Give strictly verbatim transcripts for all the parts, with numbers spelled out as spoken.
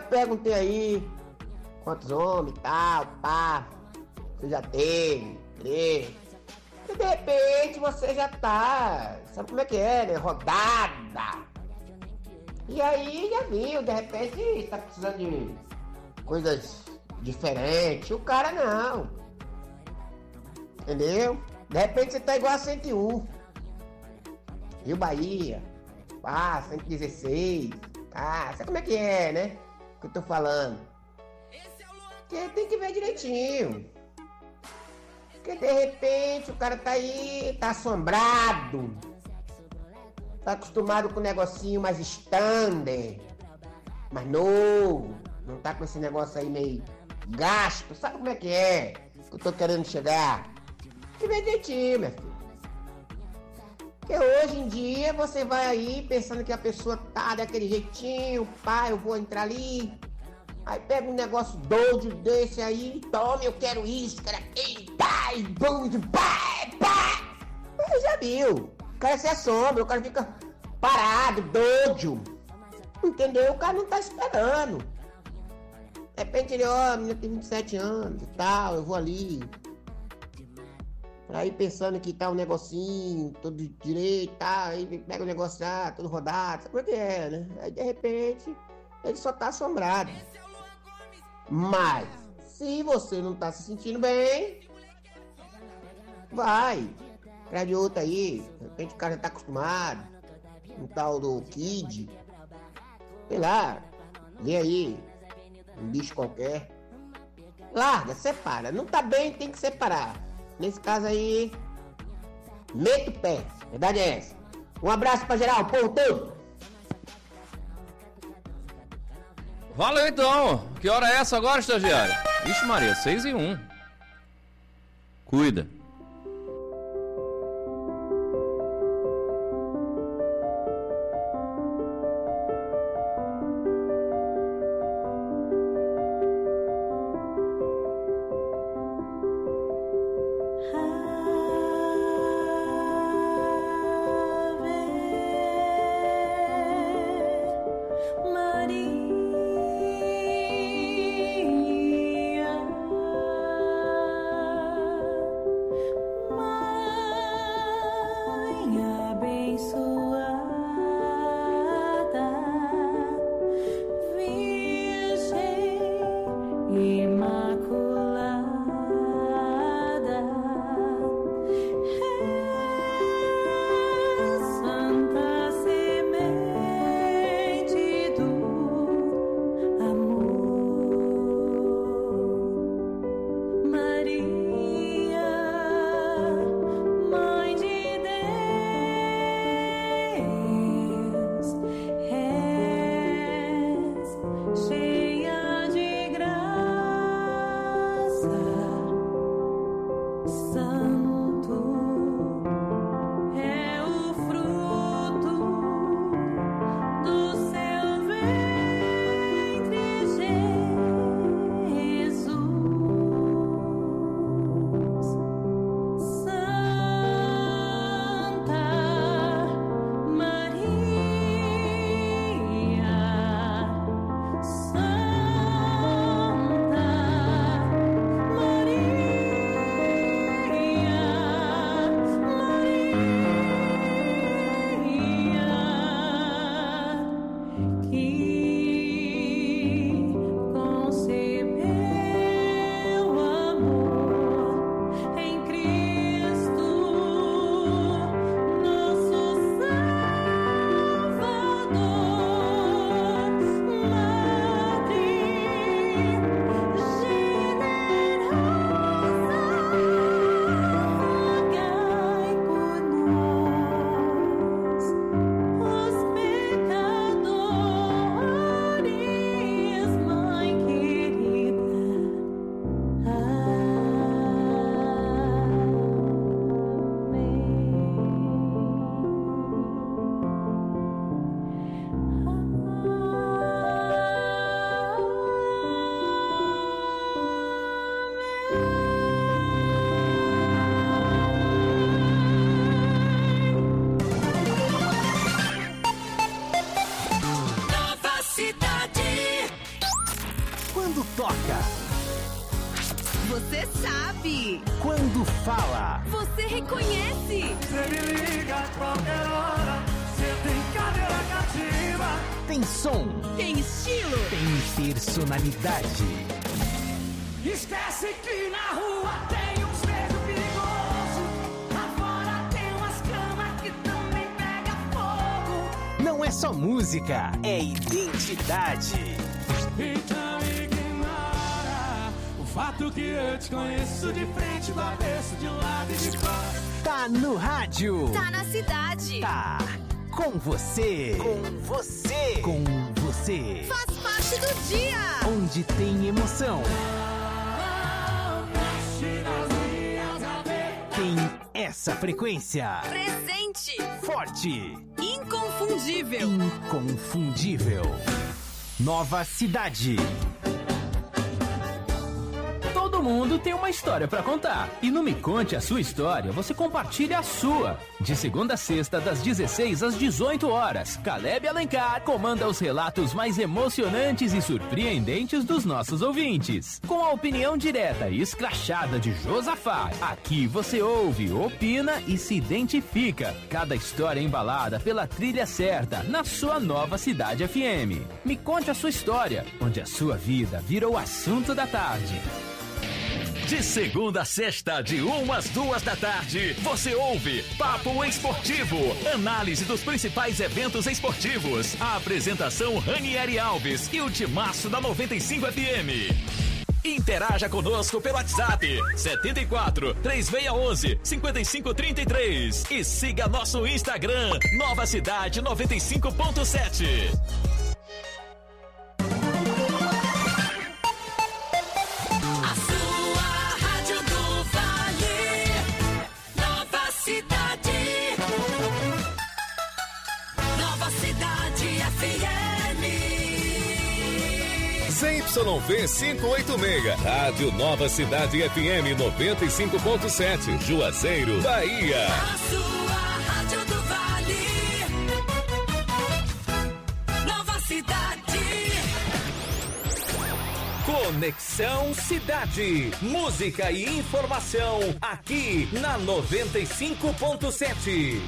perguntei aí quantos homens e tal, pá, você já teve, três. E de repente você já tá, sabe como é que é, né? Rodada. E aí já viu, de repente tá precisando de coisas diferentes. O cara não. Entendeu? De repente você tá igual a cento e um. Rio Bahia. Ah, cento e dezesseis. Ah, sabe como é que é, né? O que eu tô falando. Porque tem que ver direitinho. Porque de repente o cara tá aí, tá assombrado. Tá acostumado com um negocinho mais standard. Mais novo. Não tá com esse negócio aí meio gasto. Sabe como é que é? Que eu tô querendo chegar. Tem que ver direitinho, meu filho. Porque hoje em dia você vai aí pensando que a pessoa tá daquele jeitinho, pá, eu vou entrar ali. Aí pega um negócio doido desse aí, tome, eu quero isso, quero aquilo, pá, e bum, pá, pá. Você já viu. O cara se assombra, o cara fica parado, doido. Entendeu? O cara não tá esperando. De repente ele, ó, a menina tem vinte e sete anos e tal, eu vou ali. Aí pensando que tá um negocinho, todo direito, tá, aí pega o negócio lá, todo rodado, sabe o que é, né? Aí de repente, ele só tá assombrado. Mas, se você não tá se sentindo bem, vai, traz de outra aí, de repente o cara já tá acostumado, um tal do Kid, sei lá, vê aí, um bicho qualquer. Larga, separa, não tá bem, tem que separar. Nesse caso aí, meta o pé. Verdade é essa. Um abraço pra geral, povo todo. Valeu então. Que hora é essa agora, estagiário? Ixi Maria, seis e um. Cuida. Quando toca. Você sabe. Quando fala. Você reconhece. Você me liga a qualquer hora. Você tem cadeira cativa. Tem som. Tem estilo. Tem personalidade. Esquece que na rua tem uns beijos perigosos. Lá fora tem umas camas que também pega fogo. Não é só música, é identidade. Então ignora o fato que eu te conheço de frente, do avesso, de lado e de fora. Tá no rádio. Tá na cidade. Tá com você. Com você. Com você. Faz parte do dia. Onde tem emoção. Tem essa frequência. Presente. Forte. Inconfundível. Inconfundível. Nova Cidade. Todo mundo tem uma história pra contar. E no Me Conte a Sua História, você compartilha a sua. De segunda a sexta, das dezesseis às dezoito horas, Caleb Alencar comanda os relatos mais emocionantes e surpreendentes dos nossos ouvintes. Com a opinião direta e escrachada de Josafá, aqui você ouve, opina e se identifica. Cada história embalada pela trilha certa, na sua Nova Cidade F M. Me Conte a Sua História, onde a sua vida virou assunto da tarde. De segunda a sexta, de uma às duas da tarde, você ouve Papo Esportivo, análise dos principais eventos esportivos. A apresentação Ranieri Alves e o timaço da noventa e cinco F M. Interaja conosco pelo WhatsApp setenta e quatro, três seis um um, cinco cinco três três e siga nosso Instagram Nova Cidade noventa e cinco ponto sete. Z Y V quinhentos e oitenta e seis, Rádio Nova Cidade F M noventa e cinco ponto sete, Juazeiro, Bahia. A sua Rádio do Vale. Nova Cidade. Conexão Cidade. Música e informação aqui na noventa e cinco ponto sete.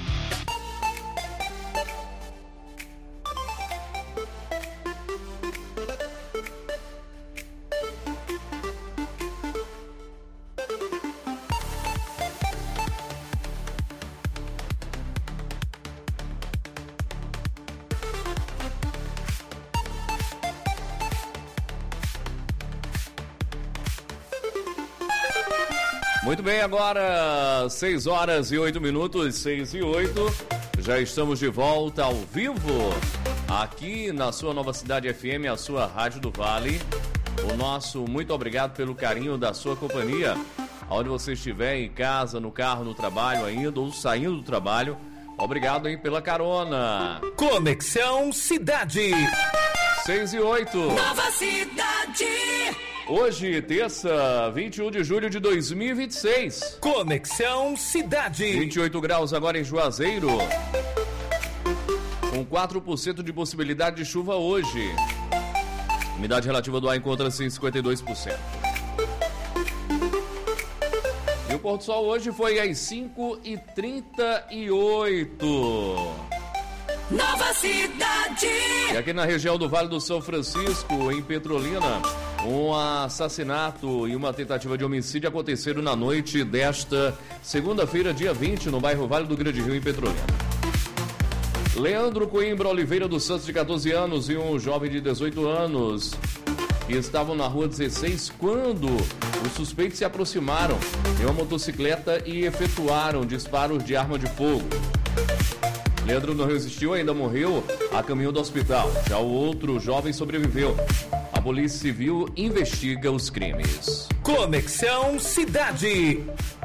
Muito bem, agora seis horas e oito minutos, seis e oito. Já estamos de volta ao vivo aqui na sua Nova Cidade F M, a sua Rádio do Vale. O nosso muito obrigado pelo carinho da sua companhia. Onde você estiver, em casa, no carro, no trabalho ainda ou saindo do trabalho. Obrigado aí pela carona. Conexão Cidade. seis e oito. Nova Cidade. Hoje, terça, vinte e um de julho de dois mil e vinte e seis. Conexão Cidade. vinte e oito graus agora em Juazeiro. Com quatro por cento de possibilidade de chuva hoje. Umidade relativa do ar encontra-se em cinquenta e dois por cento. E o pôr do sol hoje foi às cinco e trinta e oito. Nova Cidade. E aqui na região do Vale do São Francisco, em Petrolina, um assassinato e uma tentativa de homicídio aconteceram na noite desta segunda-feira, dia vinte, no bairro Vale do Grande Rio, em Petrolina. Leandro Coimbra Oliveira dos Santos, de catorze anos, e um jovem de dezoito anos, que estavam na rua dezesseis quando os suspeitos se aproximaram em uma motocicleta e efetuaram disparos de arma de fogo. Leandro não resistiu, ainda morreu a caminho do hospital. Já o outro jovem sobreviveu. A Polícia Civil investiga os crimes. Conexão Cidade.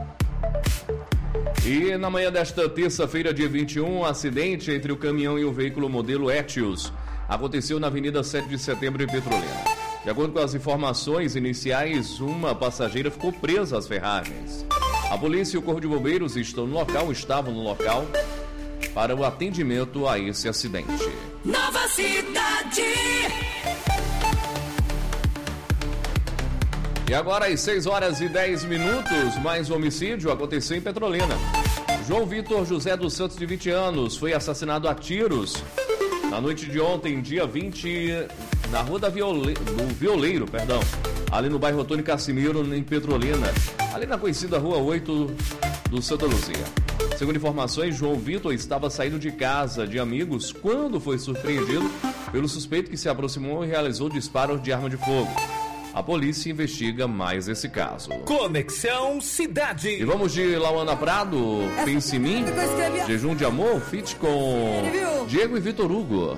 E na manhã desta terça-feira, dia vinte e um, um acidente entre o caminhão e o veículo modelo Etios aconteceu na Avenida sete de Setembro, em Petrolina. De acordo com as informações iniciais, uma passageira ficou presa às ferragens. A polícia e o Corpo de Bombeiros estão no local, estavam no local, para o atendimento a esse acidente. Nova Cidade. E agora às seis horas e dez minutos, mais um homicídio aconteceu em Petrolina. João Vitor José dos Santos, de vinte anos, foi assassinado a tiros na noite de ontem, dia vinte, na rua da Viole... do Violeiro, perdão, ali no bairro Antônio Cassimiro, em Petrolina, ali na conhecida Rua oito do Santa Luzia. Segundo informações, João Vitor estava saindo de casa de amigos quando foi surpreendido pelo suspeito que se aproximou e realizou disparos de arma de fogo. A polícia investiga mais esse caso. Conexão Cidade. E vamos de Lauana Prado, Pense em Mim, Jejum de Amor, feat com Diego e Vitor Hugo.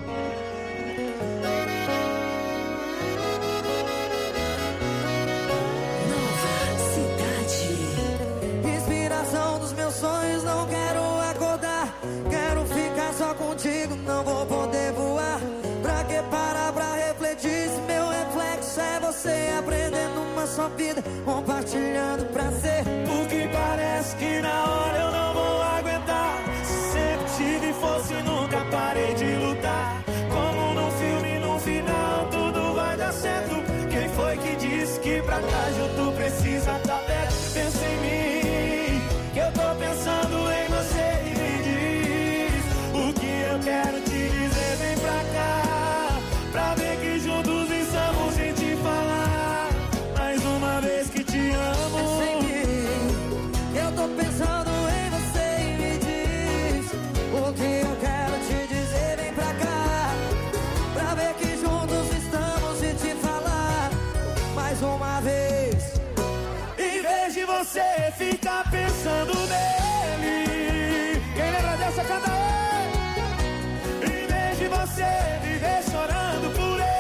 Nova Cidade. Inspiração dos meus sonhos, não quero acordar. Quero ficar só contigo, não vou poder voar. Pra que parar pra refletir se meu reflexo é você aprendendo uma só vida, compartilhando prazer. Porque parece que na hora eu não vou aguentar. Sempre tive força e nunca parei de lutar. Como num filme, no final tudo vai dar certo. Quem foi que disse que pra estar junto precisa estar perto? Pensa em mim, que eu tô pensando em você. E me diz o que eu quero te dizer, vem pra cá, pra ver que juntos estamos sem te falar. Mais uma vez que te amo. Pensa em mim, eu tô pensando em você. E me diz o que eu quero te dizer, vem pra cá, pra ver que juntos estamos sem te falar. Mais uma vez. Em vez de você ficar pensando nele, quem lembra dessa, canta aí. Em vez de você viver chorando por ele.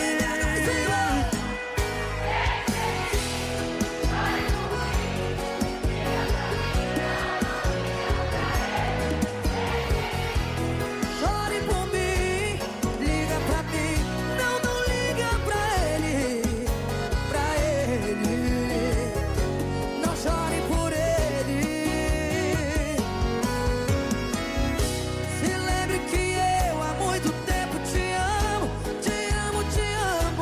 Chore por mim, liga pra mim. Não, não liga pra ele, pra ele. Não chore por ele. Se lembre que eu há muito tempo te amo, te amo, te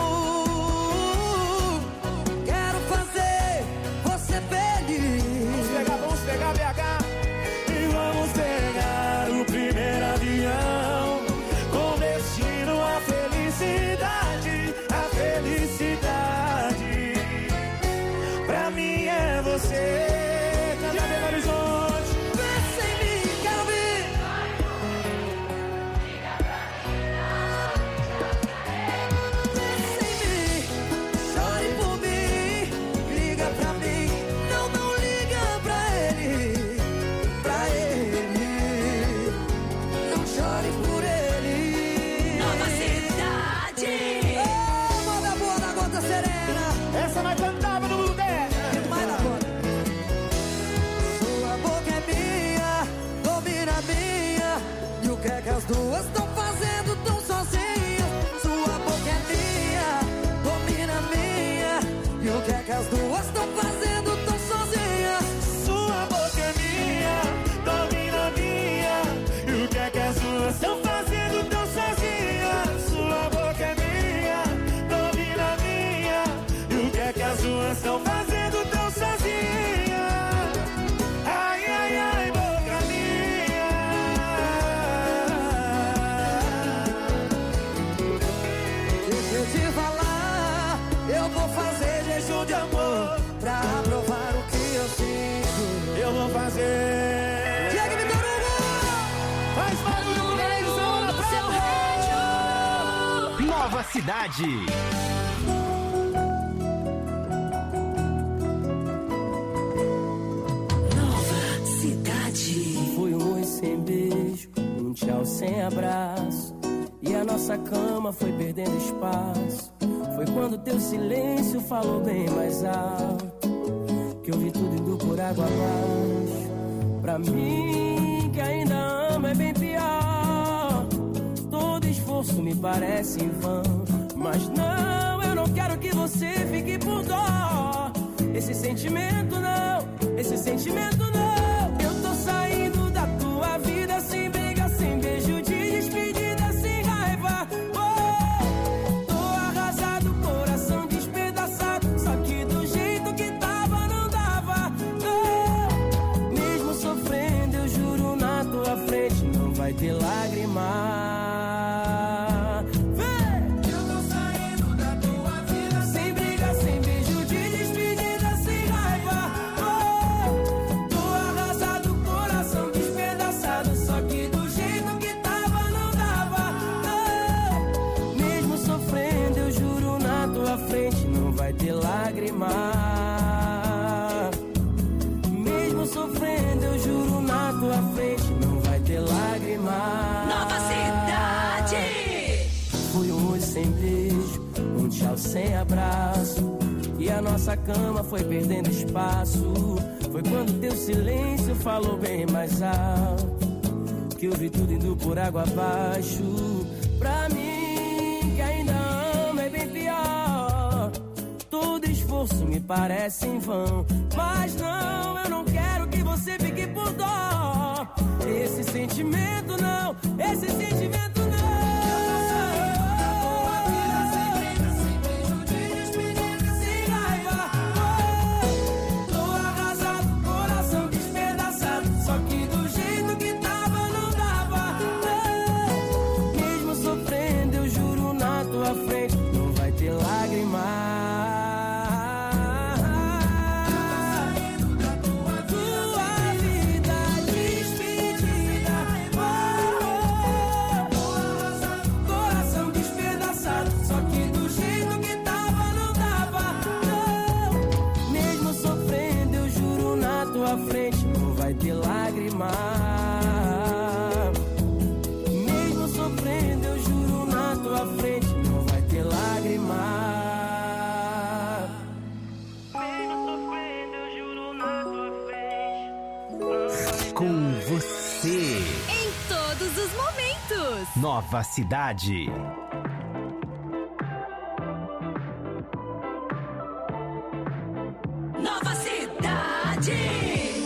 amo. Quero fazer você feliz. Vamos pegar, vamos pegar B H e vamos pegar o primeiro avião com destino à felicidade, a felicidade. Pra mim é você. Canta Belo Horizonte. Pensa em mim, quero ver. Pensa em mim, chore por mim, liga pra mim. Não, não liga pra ele, pra ele. Não chore por ele. Nova Cidade. Oh, moda boa da gota serena. Essa nós cantava no mundo dela. Demais da gota. Sua boca é minha, domina a minha. E o que é que as duas estão fazendo tão sozinhas? Sua boca é minha, domina a minha. E o que é que as duas estão fazendo tão sozinhas? Sua boca é minha, domina a minha. E o que é que as duas estão fazendo tão sozinhas? Sua boca é minha, domina a minha. E o que é que as duas estão fazendo tão sozinhas? Ai, ai, ai, boca minha. Deixa eu te falar, eu vou fazer jejum de amor pra provar o que eu sinto. Eu vou fazer. Diego e Vitor Hugo! Faz barulho no televisão na praia! Nova Cidade. Nova Cidade. Foi um oi sem beijo, um tchau sem abraço. E a nossa cama foi perdendo espaço. Foi quando teu silêncio falou bem mais alto, que eu vi tudo indo por água abaixo. Pra mim, que ainda ama, é bem pior. Todo esforço me parece em vão. Mas não, eu não quero que você fique por dó. Esse sentimento não, esse sentimento não. Eu tô saindo da tua vida sem briga, sem beijo de despedida, sem raiva. Oh, tô arrasado, coração despedaçado. Só que do jeito ter lágrima. Mesmo sofrendo, eu juro na tua frente, não vai ter lágrima. Nova Cidade! Foi um oi sem beijo, um tchau sem abraço, e a nossa cama foi perdendo espaço. Foi quando teu silêncio falou bem mais alto, que eu vi tudo indo por água abaixo. Pra mim, que ainda amo, é bem pior. Todo esforço me parece em vão, mas não, eu não quero que você fique por dó. Esse sentimento não, esse sentimento não. Mesmo sofrendo, eu juro na tua frente, não vai ter lágrima. Mesmo sofrendo, eu juro na tua frente. Com você. Em todos os momentos. Nova Cidade. Nova Cidade.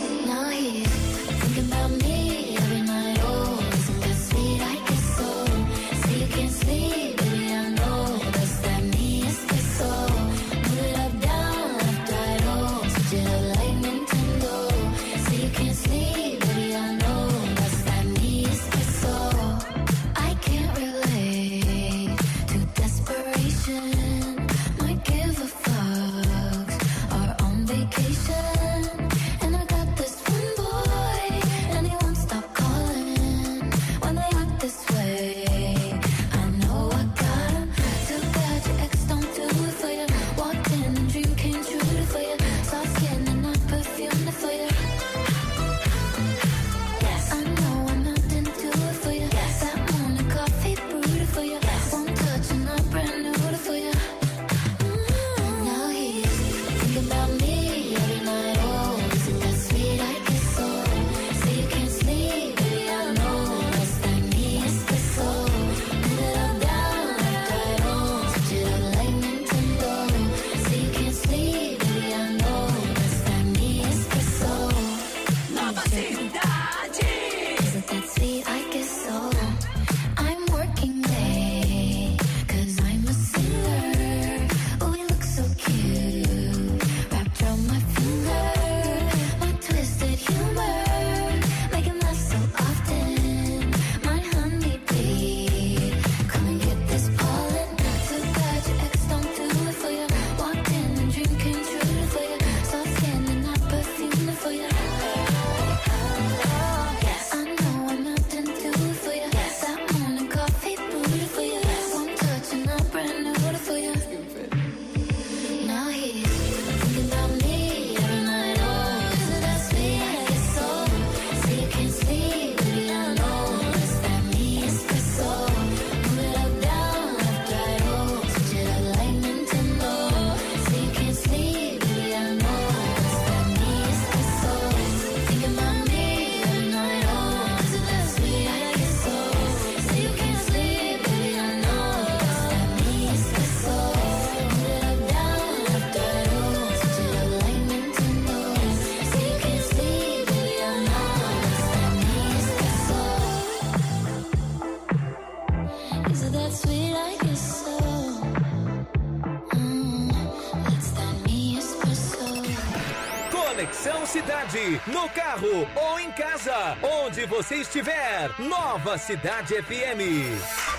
Conexão Cidade, no carro ou em casa, onde você estiver. Nova Cidade F M.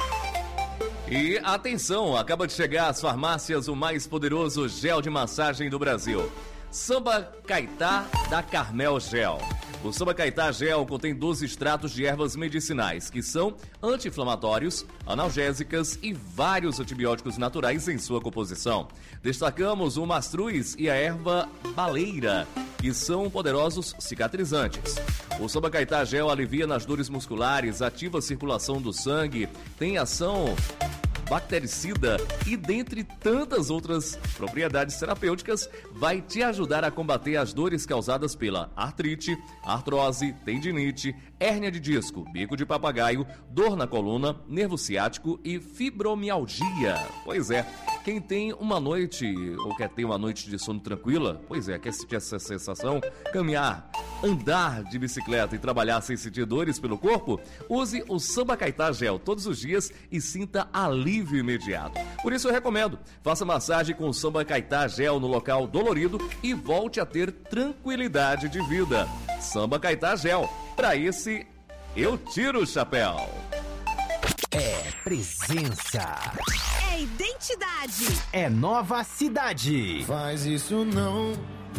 E atenção, acaba de chegar às farmácias o mais poderoso gel de massagem do Brasil. Samba Caetá da Carmel Gel. O Samba Caetá Gel contém doze extratos de ervas medicinais, que são anti-inflamatórios, analgésicas e vários antibióticos naturais em sua composição. Destacamos o mastruz e a erva baleira, que são poderosos cicatrizantes. O Samba Caetá Gel alivia nas dores musculares, ativa a circulação do sangue, tem ação bactericida e, dentre tantas outras propriedades terapêuticas, vai te ajudar a combater as dores causadas pela artrite, artrose, tendinite, hérnia de disco, bico de papagaio, dor na coluna, nervo ciático e fibromialgia. Pois é, quem tem uma noite ou quer ter uma noite de sono tranquila, pois é, quer sentir essa sensação, caminhar, andar de bicicleta e trabalhar sem sentir dores pelo corpo, use o Samba Caetá Gel todos os dias e sinta alívio imediato. Por isso eu recomendo, faça massagem com o Samba Caetá Gel no local dolorido e volte a ter tranquilidade de vida. Samba Caetá Gel, pra esse eu tiro o chapéu. É presença. É identidade. É nova cidade. Faz isso não.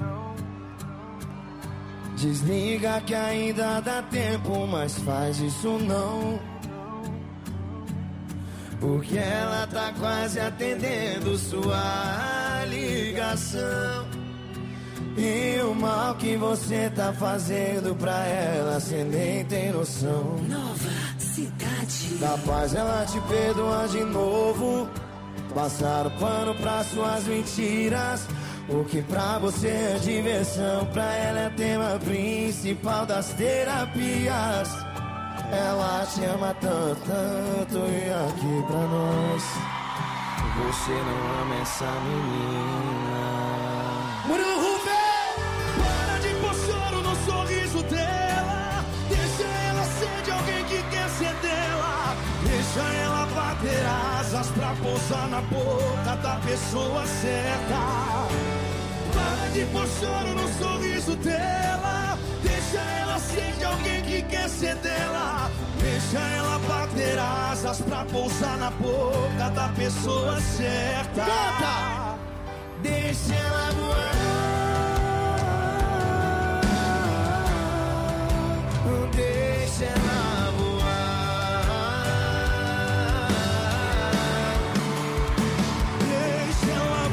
Desliga que ainda dá tempo, mas faz isso não. Porque ela tá quase atendendo sua ligação. E o mal que você tá fazendo pra ela, cê nem tem noção. Nova cidade. Capaz ela te perdoar de novo. Passar o pano pra suas mentiras. O que pra você é diversão, pra ela é tema principal das terapias. Ela te ama tanto, tanto, e aqui pra nós você não ama essa menina. Murilo Rubem, para de pôr choro no sorriso dela. Deixa ela ser de alguém que quer ser dela. Deixa ela bater asas pra pousar na boca da pessoa certa. Para de pôr choro no sorriso dela. Deixa ela ser de alguém que quer ser dela. Deixa ela bater asas pra pousar na boca da pessoa certa. Canta! Deixa ela voar. Deixa ela voar. Deixa ela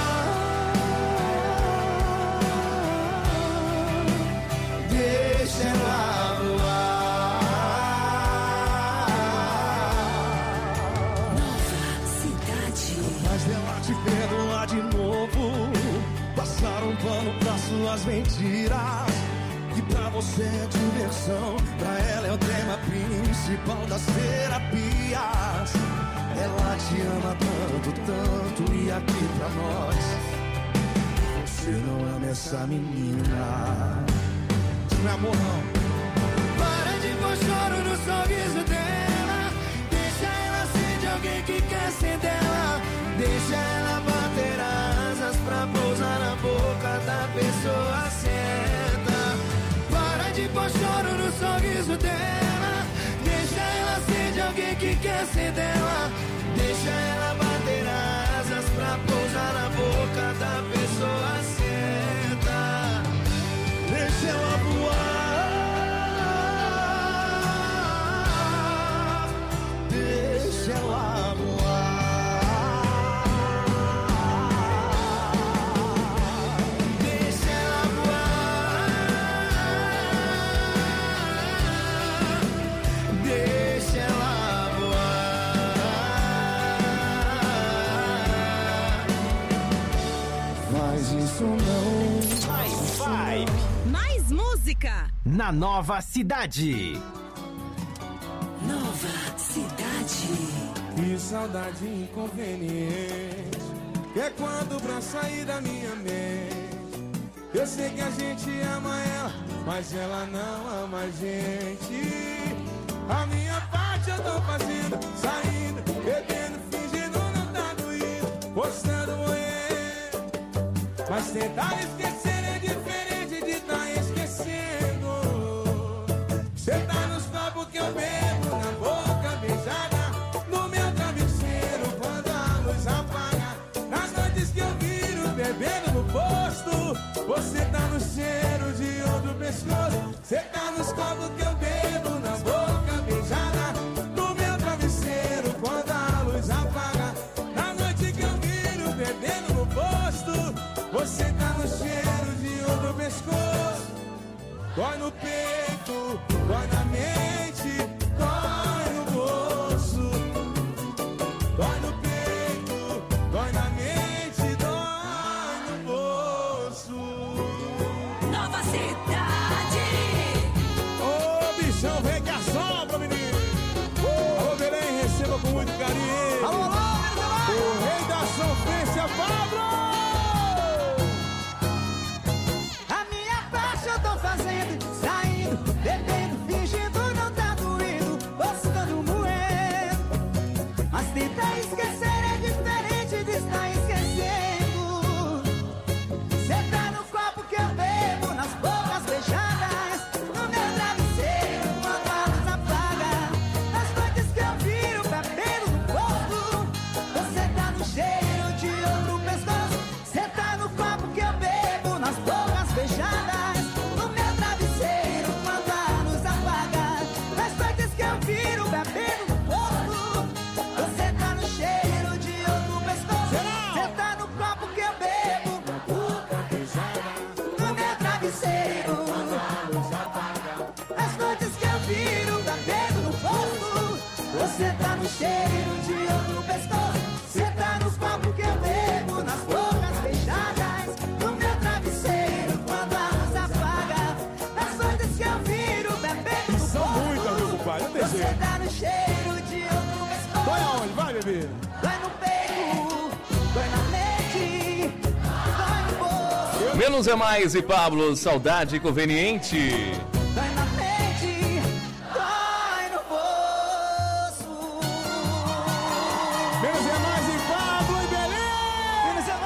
voar. Deixa ela voar. Nova cidade. Mas ela te perdoar de novo. Passar um pano pra suas mentiras. Que pra você é diversão, pra ela é o tema principal das terapias. Ela te ama tanto, tanto, e aqui pra nós você não ama essa menina. Não é amor não. Para de pôr choro no sorriso dela. Deixa ela ser de alguém que quer ser dela. Deixa ela bater asas pra pousar na boca da pessoa certa. Para de pôr choro no sorriso dela. Deixa ela ser de alguém que quer ser dela. Deixa ela bater asas pra pousar na boca da pessoa certa. Deixa ela voar. Deixa ela voar. Deixa ela voar. Deixa ela voar. Faz isso não. Mais vibe. Mais música. Na nova cidade. Nova cidade. Que saudade inconveniente, que é quando pra sair da minha mente. Eu sei que a gente ama ela, mas ela não ama a gente. A minha parte eu tô fazendo, saindo, bebendo, fingindo não tá doído, postando moer. Mas tentar esquecer é diferente de tá esquecendo. Cê tá nos papos que eu bebo, na boca beijada, no meu travesseiro quando a luz apaga. Nas noites que eu viro bebendo no posto, você tá no cheiro de outro pescoço. Cê pescoço, dói no peito, dói na mente, dói no bolso. Dói no peito, dói na mente, dói no bolso. Nova Cidade. Ô, bichão, vem que assopra, menino. Uh! Alô, Belém, receba com muito carinho. Alô, alô, alô. O rei da sofrência, Pablo. A minha parte eu tô fazendo, saindo, bebendo, fingindo, não tá doendo, postando moendo. Mas tentar esquecer é diferente de estar esquecendo. Cê tá no copo que eu bebo, nas bocas beijadas, no meu travesseiro, quando a luz apaga, nas noites que eu viro bebendo no posto. Você tá no cheiro de outro pescoço. Cê tá no copo que eu bebo, nas bocas beijadas, no meu travesseiro, quando a luz apaga, nas noites que eu viro bebendo no posto. Você tá no cheiro de outro pescoço. Cê tá no copo que eu bebo, no meu travesseiro, as noites que eu viro bebendo no posto. Você tá no cheiro de outro pescoço. Cê tá no copo que eu bebo, nas bocas fechadas, no meu travesseiro, quando a luz apaga, as noites que eu viro bebendo no São posto. muitas, meu compadre, não tem Você jeito. tá no cheiro de outro pescoço. Vai aonde? Vai, bebê. Dói no peito, dói na mente, dói no bolso, Menos é mais e Pablo, saudade conveniente. dói na mente, dói no bolso. Menos é mais em Pablo e Belém. Menos é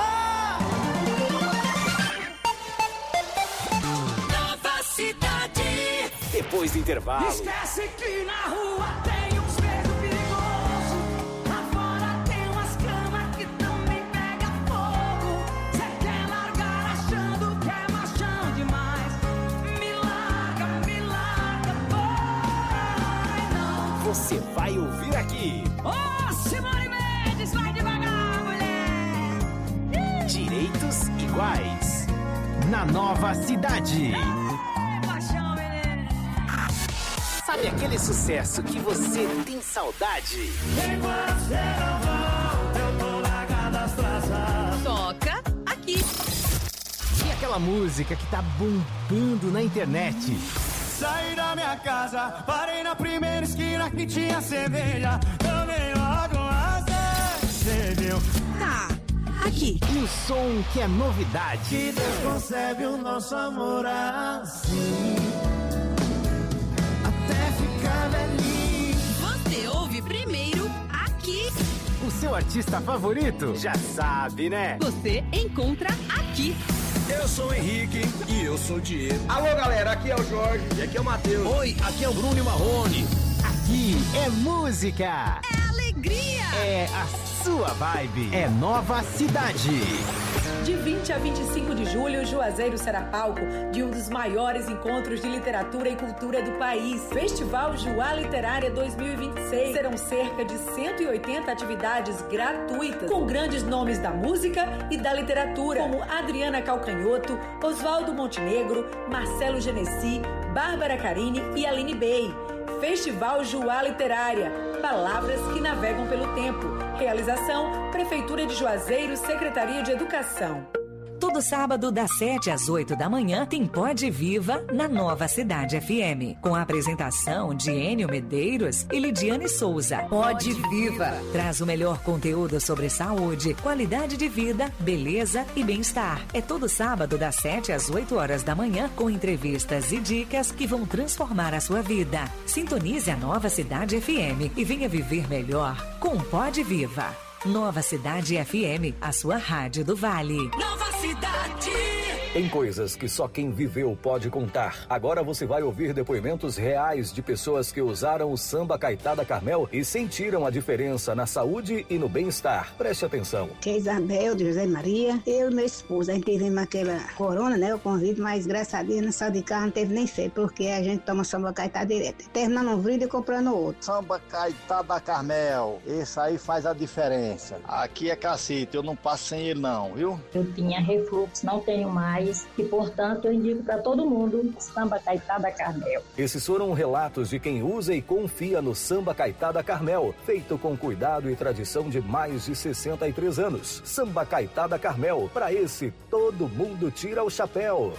mais. Nova Cidade. Depois do intervalo, Esquece que na rua tem uns verdes perigosos. Lá fora tem umas camas que também pega fogo. Cê quer largar achando que é machão demais. Me larga, me larga, boy, não. você vai ouvir aqui. Ô, Simone Mendes, vai devagar, mulher. Direitos iguais. Na Nova Cidade. É paixão, menino. Sabe aquele sucesso que você tem saudade? Enquanto você não volta, eu tô largado as traças. Toca aqui. E aquela música que tá bombando na internet? Saí da minha casa, parei na primeira esquina que tinha cerveja. Tomei logo uma cerveja. Tá aqui. E o som que é novidade. Que Deus concebe o nosso amor assim, até ficar velhinho. Você ouve primeiro aqui. O seu artista favorito? Já sabe, né? Você encontra aqui. Eu sou o Henrique e eu sou o Diego. Alô, galera, aqui é o Jorge e aqui é o Matheus. Oi, aqui é o Bruno e Marrone. Aqui é música. É alegria. É a sua vibe. É Nova Cidade. De vinte a vinte e cinco de julho, Juazeiro será palco de um dos maiores encontros de literatura e cultura do país. Festival Juá Literária dois mil e vinte e seis. Serão cerca de cento e oitenta atividades gratuitas, com grandes nomes da música e da literatura, como Adriana Calcanhoto, Oswaldo Montenegro, Marcelo Genesi, Bárbara Carini e Aline Bey. Festival Juá Literária, palavras que navegam pelo tempo. Realização, Prefeitura de Juazeiro, Secretaria de Educação. Todo sábado, das sete às oito da manhã, tem Pod Viva na Nova Cidade F M. Com a apresentação de Enio Medeiros e Lidiane Souza. Pod Viva traz o melhor conteúdo sobre saúde, qualidade de vida, beleza e bem-estar. É todo sábado, das sete às oito horas da manhã, com entrevistas e dicas que vão transformar a sua vida. Sintonize a Nova Cidade F M e venha viver melhor com Pod Viva. Nova Cidade F M, a sua rádio do Vale. Nova Cidade. Tem coisas que só quem viveu pode contar. Agora você vai ouvir depoimentos reais de pessoas que usaram o samba Caetada Carmel e sentiram a diferença na saúde e no bem-estar. Preste atenção. Que é Isabel, de José Maria. Eu e meu esposo, a gente tivemos aquela corona, né? O convite, mas graças a Deus, na sala de carro não teve nem feio, porque a gente toma samba Caetada direto. Terminando um brinde e comprando outro. Samba Caetada Carmel, esse aí faz a diferença. Aqui é cacete, eu não passo sem ele não, viu? Eu tinha refluxo, não tenho mais. mais. E, portanto, eu indico para todo mundo Samba Caetada Carmel. Esses foram relatos de quem usa e confia no Samba Caetada Carmel, feito com cuidado e tradição de mais de sessenta e três anos. Samba Caetada Carmel, para esse todo mundo tira o chapéu.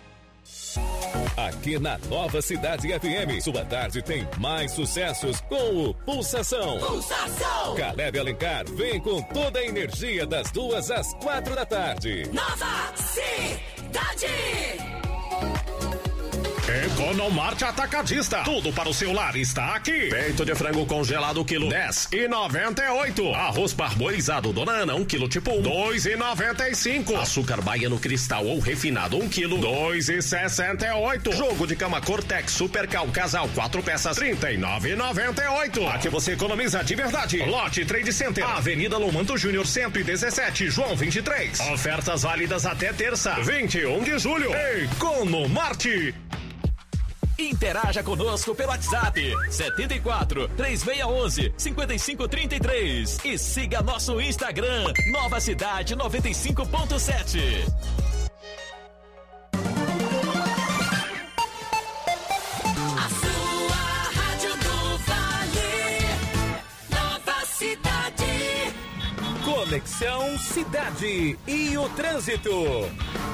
Aqui na Nova Cidade F M, sua tarde tem mais sucessos com o Pulsação. Pulsação! Caleb Alencar vem com toda a energia das duas às quatro da tarde. Nova Cidade! Economarte Atacadista. Tudo para o seu lar está aqui. Peito de frango congelado quilo dez e noventa e oito. Arroz parboilizado Dona Ana um quilo tipo um, dois e noventa e cinco. Açúcar baiano cristal ou refinado um quilo, dois e sessenta e oito. Jogo de cama Cortex Super Cal Casal quatro peças, trinta e nove e noventa e oito. Aqui você economiza de verdade. Lote Trade Center, Avenida Lomanto Júnior cento e dezessete, João vinte e três. Ofertas válidas até terça, vinte e um de julho. Economarte. Interaja conosco pelo WhatsApp setenta e quatro, três seis um um, cinco cinco três três e siga nosso Instagram Nova Cidade noventa e cinco ponto sete. A sua Rádio do Vale, Nova Cidade. Conexão Cidade e o trânsito.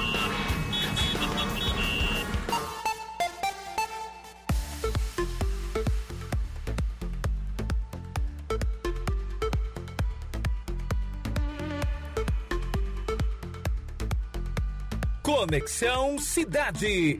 Conexão Cidade.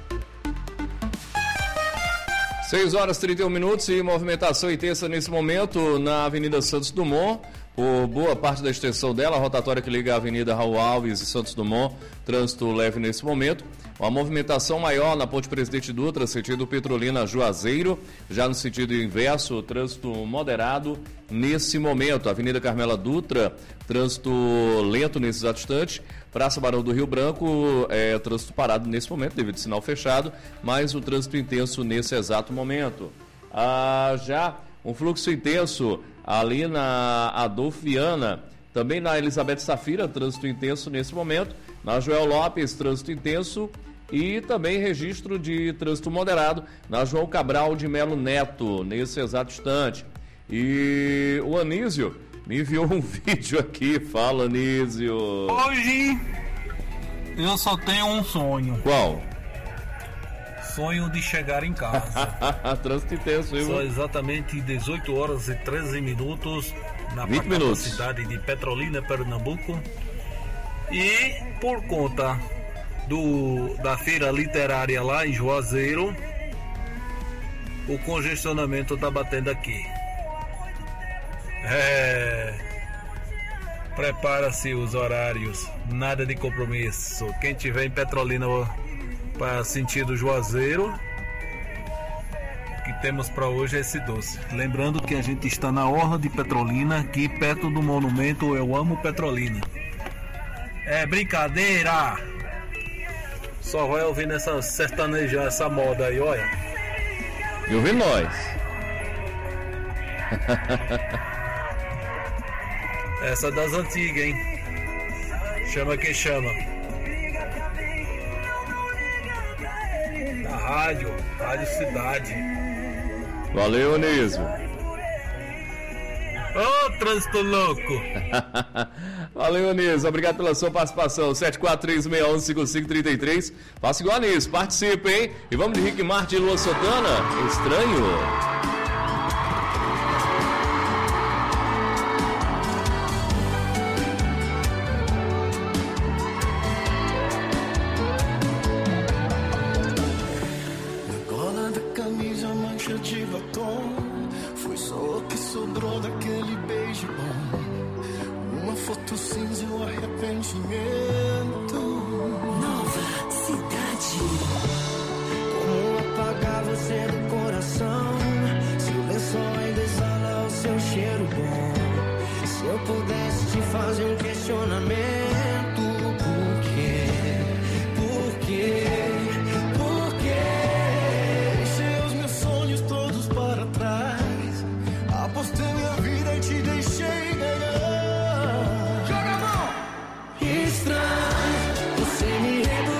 seis horas e trinta e um minutos e movimentação intensa nesse momento na Avenida Santos Dumont. Por boa parte da extensão dela, a rotatória que liga a Avenida Raul Alves e Santos Dumont, trânsito leve nesse momento. Uma movimentação maior na Ponte Presidente Dutra, sentido Petrolina Juazeiro, já no sentido inverso, trânsito moderado nesse momento. Avenida Carmela Dutra, trânsito lento nesse exato instante. Praça Barão do Rio Branco, é, trânsito parado nesse momento, devido ao sinal fechado, mas o trânsito intenso nesse exato momento. Ah, já um fluxo intenso ali na Adolfo Viana, também na Elizabeth Safira, trânsito intenso nesse momento. Na Joel Lopes, trânsito intenso e também registro de trânsito moderado na João Cabral de Melo Neto, nesse exato instante. E o Anísio me enviou um vídeo aqui, fala Anísio. Hoje eu só tenho um sonho. Qual? Sonho de chegar em casa. Trânsito intenso, viu? São exatamente dezoito horas e treze minutos na vinte minutos. cidade de Petrolina, Pernambuco. E por conta do, da feira literária lá em Juazeiro, o congestionamento está batendo aqui. É, prepara-se os horários, nada de compromisso. Quem tiver em Petrolina para sentido Juazeiro, o que temos para hoje é esse doce. Lembrando que a gente está na orla de Petrolina, aqui perto do monumento Eu Amo Petrolina. É brincadeira! Só vai ouvindo essa sertaneja, essa moda aí, olha. E ouvindo nós. Essa das antigas, hein? Chama quem chama. Da rádio, Rádio Cidade. Valeu, Anísio. Ô, oh, trânsito louco! Valeu, Anísio. Obrigado pela sua participação. sete quatro três seis um cinco cinco três três. Faça igual a Anísio. Participe, hein? E vamos de Rick Martin e Lua Santana. Estranho. Nova Cidade. Como apagar você do coração? Se o lençol ainda exala o seu cheiro bom. Se eu pudesse te fazer um questionamento, por quê? Por quê? Por quê? Deixei os meus sonhos todos para trás. Apostei minha vida e te deixei ganhar. Joga a mão! Estranho, você me reduz.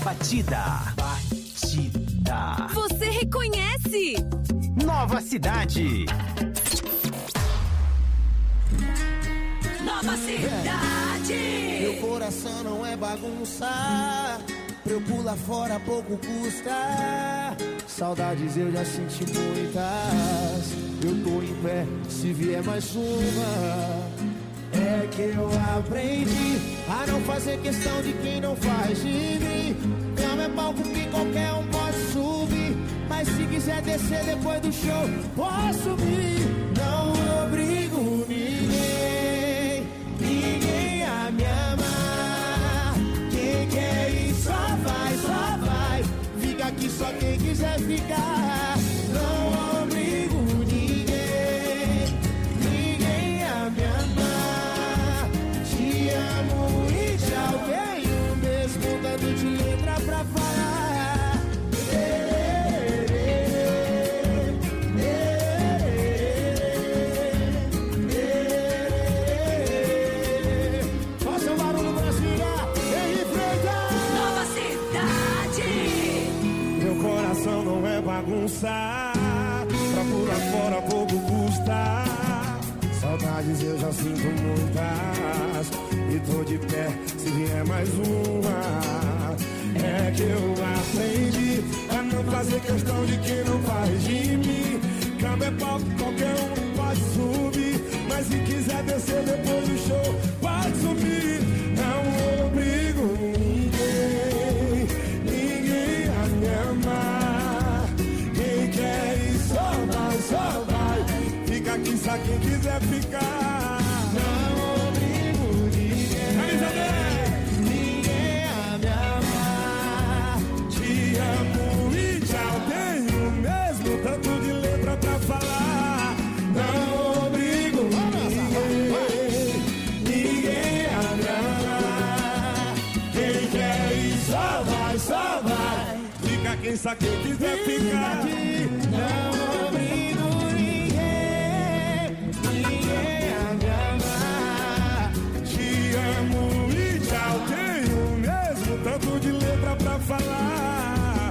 batida. Batida. Você reconhece? Nova Cidade. Nova Cidade. Meu coração não é bagunça. Pra eu pular fora pouco custa. Saudades eu já senti muitas. Eu tô em pé, se vier mais uma. É que eu aprendi a não fazer questão de quem não faz de mim. Cama é palco que qualquer um pode subir. Mas se quiser descer depois do show, pode subir. Não obrigo ninguém, ninguém a me amar. Quem quer ir só vai, só vai. Fica aqui só quem quiser ficar. Não obrigo ninguém, ninguém a me amar. Te amo e tchau, tenho mesmo tanto de letra pra falar. Faça um barulho, Brasília, Henrique Freitas. Nova Cidade. Meu coração não é bagunça. Pra pular fora pouco custa. Saudades eu já sinto muitas. E tô de pé se vier mais uma. É que eu aprendi a não fazer questão de quem não faz de mim. Cama é palco, qualquer um pode subir. Mas se quiser descer depois do show, pode subir. Não obrigo ninguém, ninguém a me amar. Quem quer ir só vai, só vai. Fica aqui só quem quiser ficar. Não obrigo ninguém, ninguém a me amar. Te amo e tchau, tenho mesmo tanto de letra pra falar. Não obrigo ninguém, ninguém a me amar. Quem quer ir só vai, só vai. Fica quem só quem quiser ficar. Não obrigo ninguém, ninguém a me amar. Te amo e tchau, tenho mesmo tanto de letra pra falar.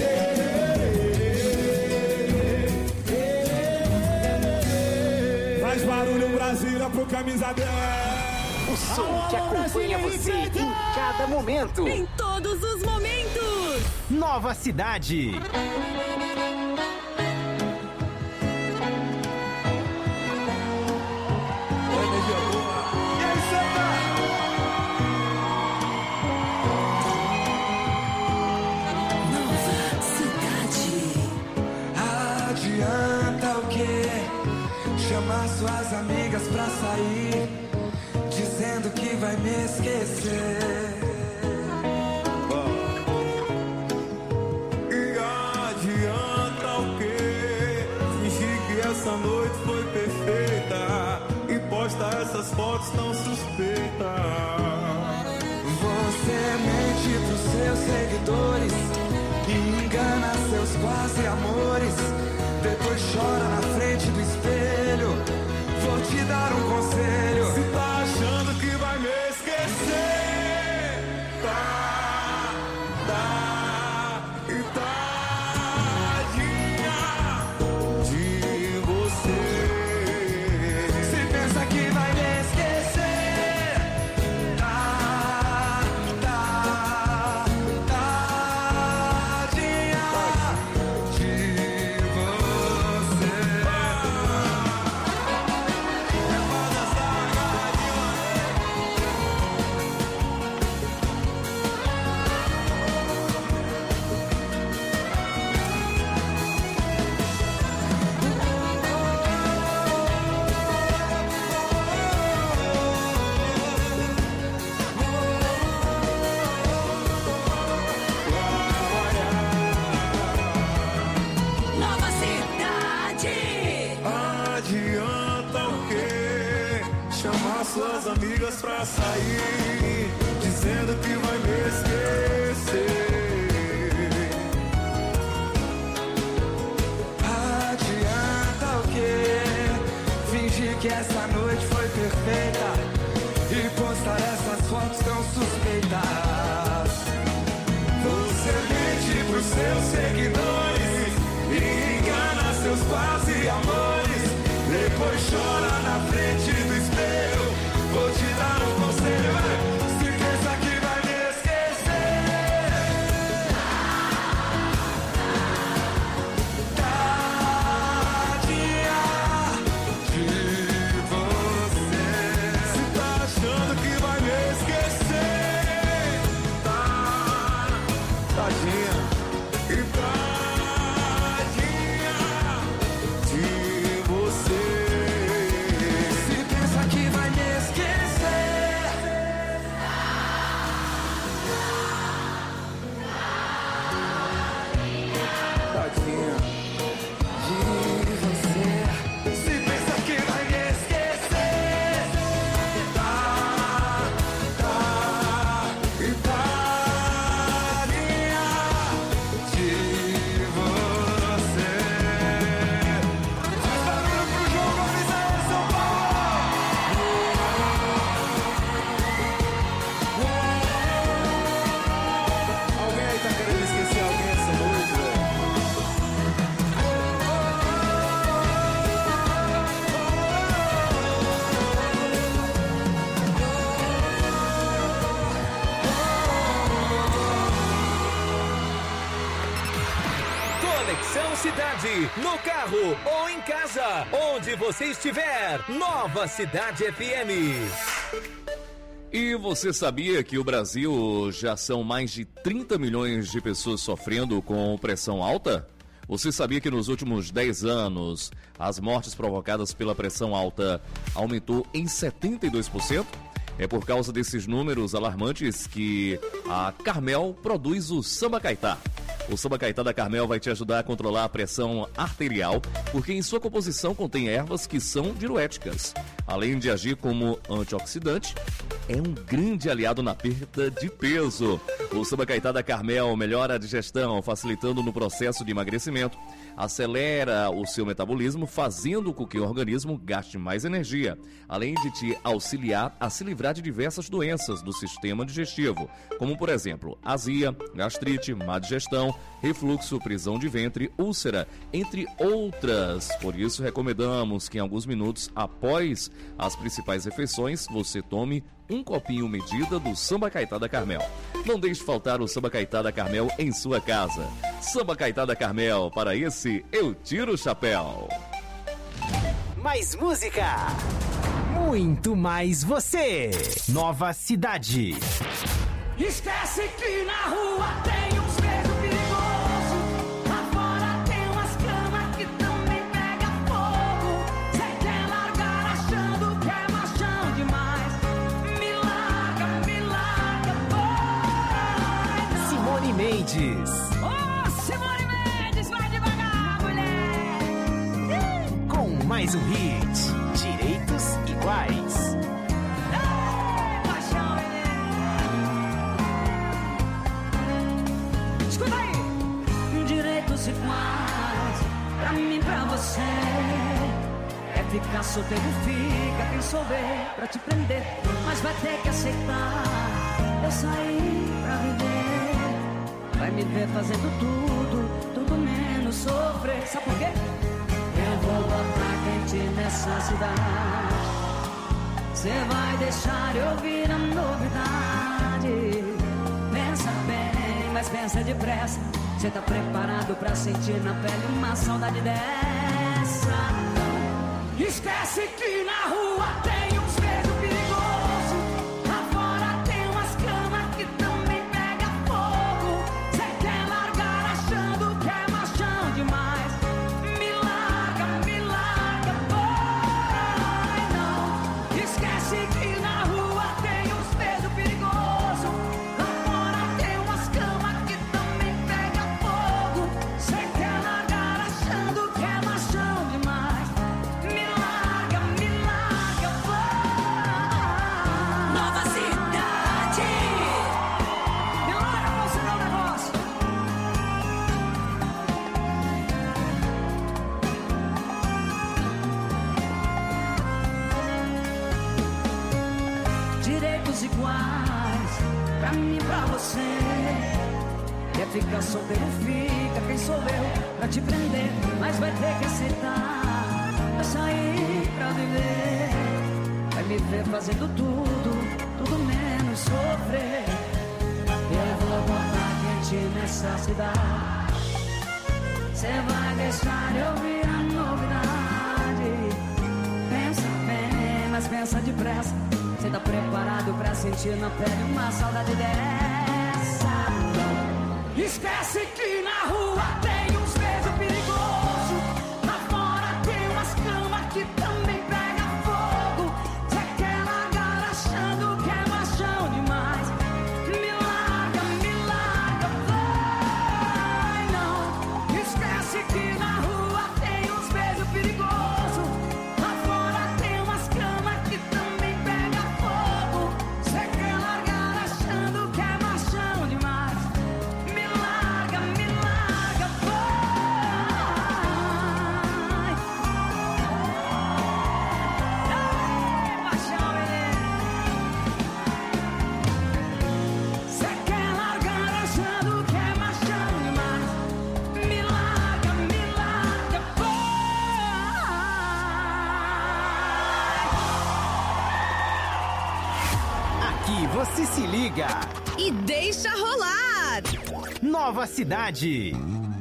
Faz barulho, Brasília, pro camisa dez. O som que acompanha você em cada momento. Em todos os momentos. Nova Cidade. Adianta o quê? Chamar suas amigas pra sair, dizendo que vai me esquecer. E adianta o quê? Fingir que essa noite foi perfeita e posta essas fotos tão suspeitas. Você mente pros seus seguidores e engana seus quase amores. Depois chora na frente do espelho. Vou te dar um conselho. Se tá achando que vai me esquecer, tá, tá e tadinha de você. Se pensa que vai me esquecer, tá, tá, tadinha de você. Nova Cidade. Adianta o quê? Chamar suas amigas pra sair, dizendo que vai me esquecer. Adianta o quê? Fingir que essa noite foi perfeita e postar essas fotos tão suspeitas. chora na frente do espelho. Vou te dar um conselho, vai. Se pensa que vai me esquecer, tadinha de você. Se tá achando que vai me esquecer, tá, tadinha e tadinha de você. Se pensa que vai me esquecer, tadinha de você. Se pensa que vai me esquecer, tá, tá e tadinha de você. Faz barulho pro João Gomes aí, São Paulo. Alguém aí tá querendo esquecer alguém essa noite, velho? Conexão Cidade, no carro ou em casa, onde você estiver. Nova Cidade F M. E você sabia que o Brasil já são mais de trinta milhões de pessoas sofrendo com pressão alta? Você sabia que nos últimos dez anos as mortes provocadas pela pressão alta aumentou em setenta e dois por cento? É por causa desses números alarmantes que a Carmel produz o Samba Caetá. O Samba Caetá da Carmel vai te ajudar a controlar a pressão arterial, porque em sua composição contém ervas que são diuréticas. Além de agir como antioxidante, é um grande aliado na perda de peso. O Samba Caetá da Carmel melhora a digestão, facilitando no processo de emagrecimento, acelera o seu metabolismo, fazendo com que o organismo gaste mais energia, além de te auxiliar a se livrar de diversas doenças do sistema digestivo, como por exemplo, azia, gastrite, má digestão, refluxo, prisão de ventre, úlcera, entre outras. Por isso, recomendamos que em alguns minutos após as principais refeições, você tome um copinho medida do Samba Caetá da Carmel. Não deixe faltar o Samba Caetá da Carmel em sua casa. Samba Caetá da Carmel, para esse eu tiro o chapéu. Mais música, muito mais você. Nova Cidade. Esquece que na rua tem uns beijos perigosos. Lá fora tem umas camas que também pega fogo. Cê quer largar achando que é machão demais. Me larga, me larga, boy. Simone Mendes. Ô, Simone Mendes, vai devagar, mulher. Com mais um hit, Direitos Iguais. Escuta aí! Direitos iguais, pra mim, pra você. É ficar solteiro, fica quem souber pra te prender. Mas vai ter que aceitar, eu saí pra viver. Vai me ver fazendo tudo, tudo menos sofrer. Sabe por quê? Eu vou botar quente nessa cidade. Cê vai deixar eu ouvir a novidade. Pensa bem, mas pensa depressa. Cê tá preparado pra sentir na pele uma saudade dessa? Não. Esquece que na rua tem uns beijos perigosos. Lá fora tem umas camas que também pega fogo. Cê quer largar achando que é machão demais. Me larga, me larga, boy, não. Esquece que na rua tem uns beijos perigosos. Lá fora tem umas camas que também pega fogo. Cê quer largar achando que é machão demais. Me larga, me larga, boy. Nova Cidade. Me larga pra você dar um negócio. Direitos iguais, pra mim e pra você. Quer ficar solteiro, fica quem sou eu pra te prender. Mas vai ter que aceitar, eu saí pra viver. Vai me ver fazendo tudo, tudo menos sofrer. Eu vou botar quente nessa cidade. Cê vai deixar eu ouvir a novidade. Pensa bem, mas pensa depressa. Cê tá preparado pra sentir na pele uma saudade dessa? Esquece que na rua tem uns beijos perigosos. Lá fora tem umas camas que também pega fogo. Cê quer largar achando que é machão demais. Me larga, me larga, vai não. Esquece que na rua tem uns beijos perigosos. Lá fora tem umas camas que também pega fogo. Cê quer largar achando que é machão demais. Me larga, me larga, vai. Ei, machão, cê quer largar achando que é machão demais. Me larga, me larga, Aqui você se liga. E deixa rolar. Nova Cidade.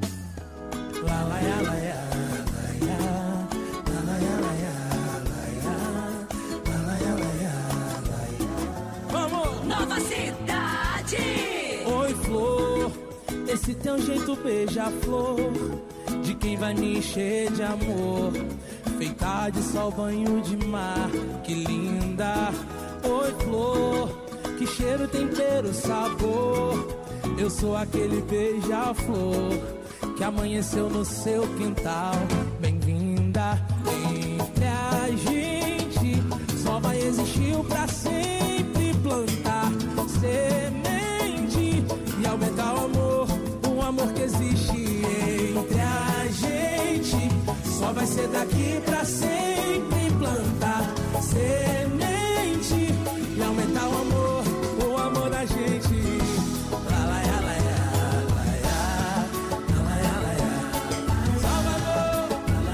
Vamos! Nova Cidade. Oi, flor, esse teu jeito beija-flor, de quem vai me encher de amor, feita de sol, banho de mar, que linda. Oi, flor, que cheiro, tempero, sabor, eu sou aquele beija-flor que amanheceu no seu quintal. Bem-vinda. Entre a gente só vai existir o pra sempre plantar semente e aumentar o amor, o amor que existe entre a gente. Só vai ser daqui pra sempre plantar semente e aumentar o amor, o amor da gente. Lá, lá, lá, lá, lá, lá, lá, lá, lá, lá. Salvador. Lá,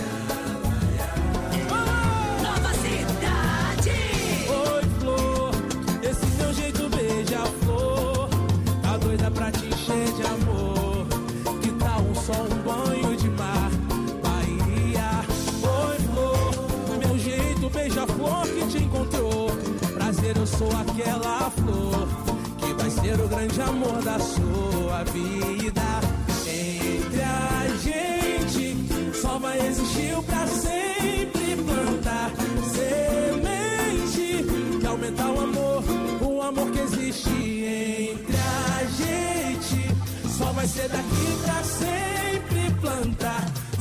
lá, lá, lá, Nova Cidade. oi, flor, esse meu jeito beija-flor, tá doida pra te encher de amor. Que tal um sol, um banho de mar, Bahia? Oi, flor, meu jeito beija-flor que te encontrou. Prazer, eu sou aquela flor que vai ser o grande amor da sua vida. Entre a gente só vai existir o pra sempre plantar semente e aumentar o amor, o amor que existe entre a gente. Só vai ser daqui pra sempre plantar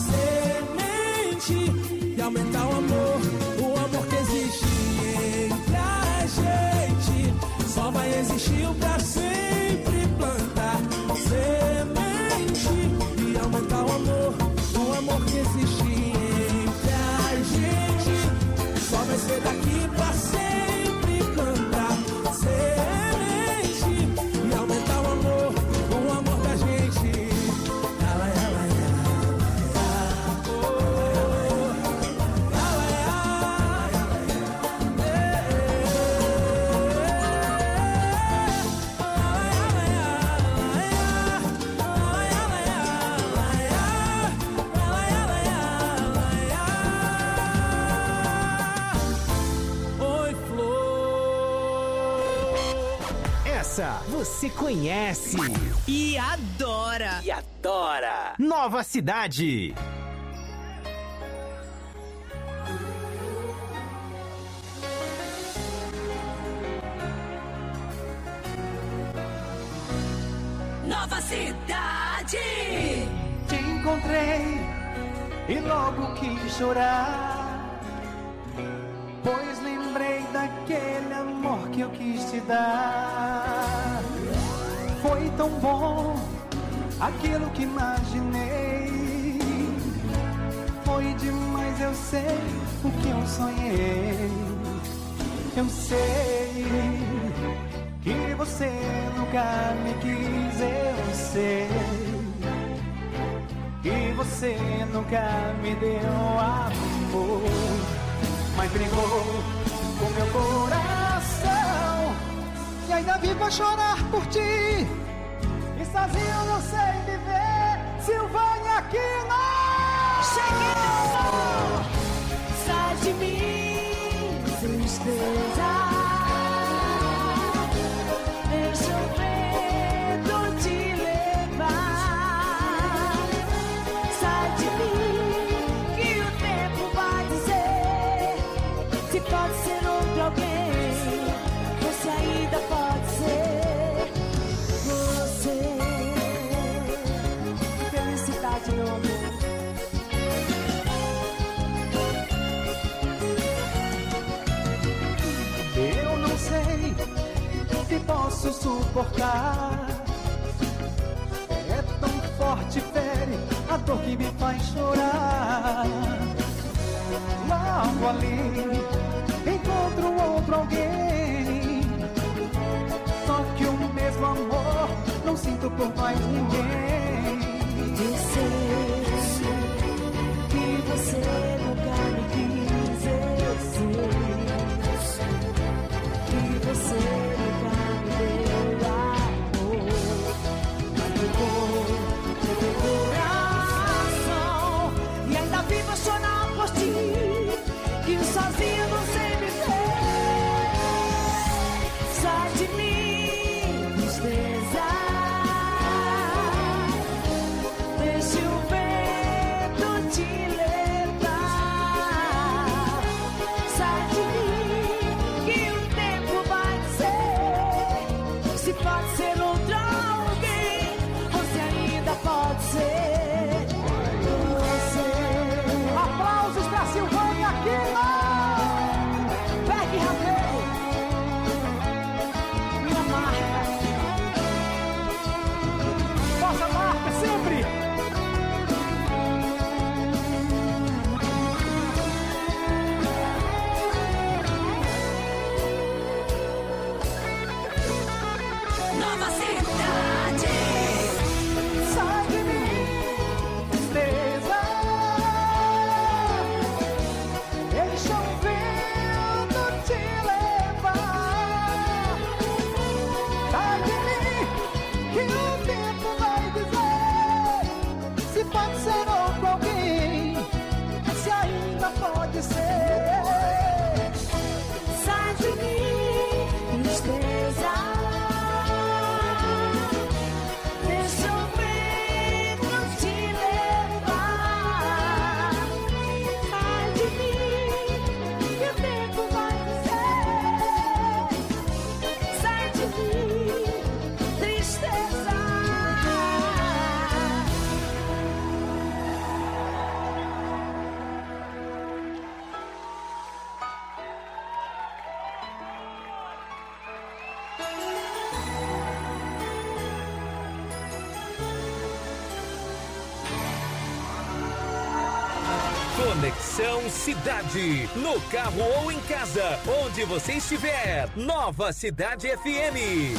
semente e aumentar o amor, o amor que existe entre a gente. Só vai existir o pra sempre plantar semente e aumentar o amor, o amor que existe entre a gente. Só vai ser daqui pra sempre plantar semente e aumentar o amor, o amor da gente. Lá, lá, lá, lá, lá, oh, lá, lá, lá, oi, flor. Essa você conhece E adora. e adora. Nova Cidade. Nova Cidade. Te encontrei e logo quis chorar, pois lembrei daquele amor que eu quis te dar. Foi tão bom aquilo que imaginei, foi demais, eu sei o que eu sonhei. Eu sei que você nunca me quis, eu sei. que você nunca me deu amor, mas brigou com meu coração. E ainda vivo a chorar por ti, e sozinho não sei viver. Silvânia aqui não cheguei. Sai de mim, tristeza. Deixa o vento te levar. Sai de mim, que o tempo vai dizer se pode ser outro alguém. Você ainda pode ser você. Felicidade, meu amor. Eu não sei se posso suportar. É tão forte, fere a dor que me faz chorar. Logo ali encontro outro alguém, só que o mesmo amor não sinto por mais ninguém. Eu sei que você nunca me quis. Eu sei que você nunca me deu amor, mas pegou no meu coração. E ainda vivo a chorar por ti, que sozinho não sei viver. Sai de mim, tristeza. Deixa o vento te levar. Sai de mim, que o tempo vai dizer se pode ser outro alguém. Você ainda pode ser você. Aplausos pra Silvânia aqui não. Pegue Ramiro, minha marca. Nossa marca sempre. Nova cidade. Sai de mim, tristeza. Deixa o vento te levar. Sai de mim, que o tempo vai dizer se pode ser outro alguém, se ainda pode ser. Sai de mim, tristeza. Deixa o vento te levar. Sai de mim, que o tempo vai dizer. Sai de mim, tristeza. Conexão Cidade. No carro ou em casa, onde você estiver. Nova Cidade F M.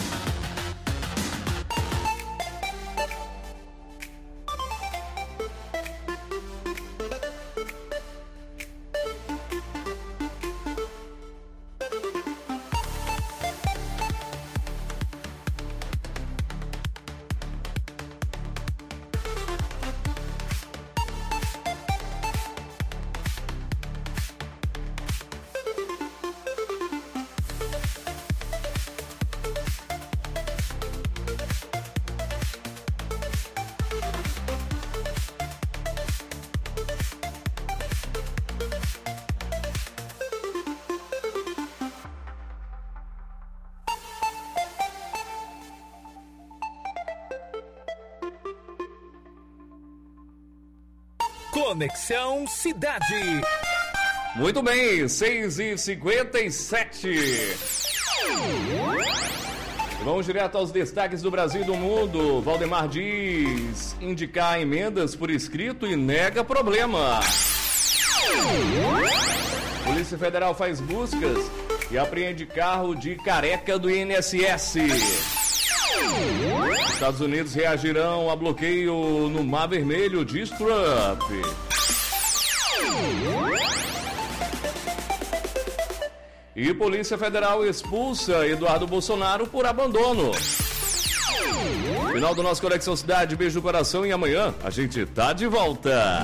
Conexão Cidade. Muito bem, seis e cinquenta e sete. Vamos direto aos destaques do Brasil e do mundo. Valdemar diz indicar emendas por escrito e nega problema. Polícia Federal faz buscas e apreende carro de careca do I N S S. Estados Unidos reagirão a bloqueio no Mar Vermelho, diz Trump. E Polícia Federal expulsa Eduardo Bolsonaro por abandono. Final do nosso Conexão Cidade, beijo no coração e amanhã a gente tá de volta.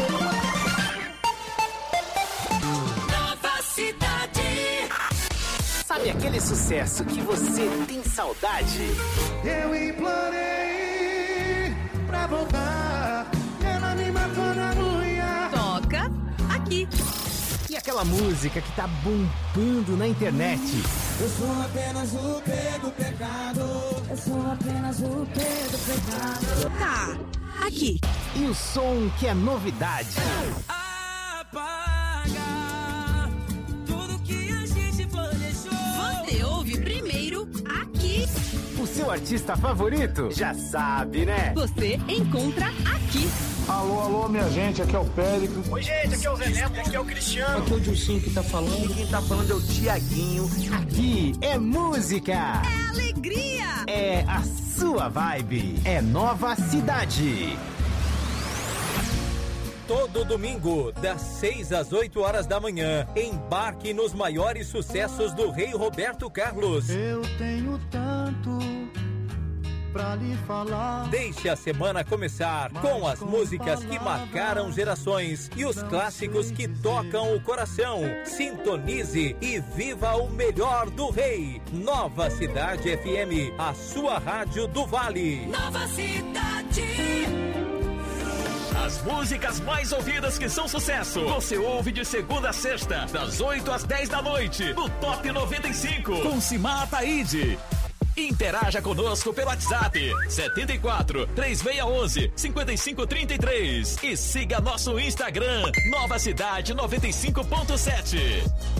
Nova Cidade. Sabe aquele sucesso que você tem saudade? Eu implorei pra voltar, ela me matou na unha. Toca aqui. E aquela música que tá bombando na internet? Eu sou apenas o P do pecado. Eu sou apenas o P do pecado. Tá, aqui. E o som que é novidade? Apaga tudo que a gente planejou. Você ouve primeiro aqui. O seu artista favorito? Já sabe, né? Você encontra aqui. Alô, alô, minha gente, aqui é o Périco. Oi, gente, aqui é o Zé Neto, aqui é o Cristiano. Aqui é o Dilcinho que tá falando. E quem tá falando é o Tiaguinho. Aqui é música. É alegria. É a sua vibe. É Nova Cidade. Todo domingo, das seis às oito horas da manhã, embarque nos maiores sucessos do Rei Roberto Carlos. Eu tenho tanto pra lhe falar. Deixe a semana começar com as músicas que marcaram gerações e os clássicos que tocam o coração. Sintonize e viva o melhor do Rei. Nova Cidade F M, a sua rádio do Vale. Nova Cidade. As músicas mais ouvidas que são sucesso, você ouve de segunda a sexta, das oito às dez da noite, no Top noventa e cinco, com Simar Taide. Interaja conosco pelo WhatsApp setenta e quatro, três seis um um, cinco cinco três três e siga nosso Instagram Nova Cidade noventa e cinco ponto sete.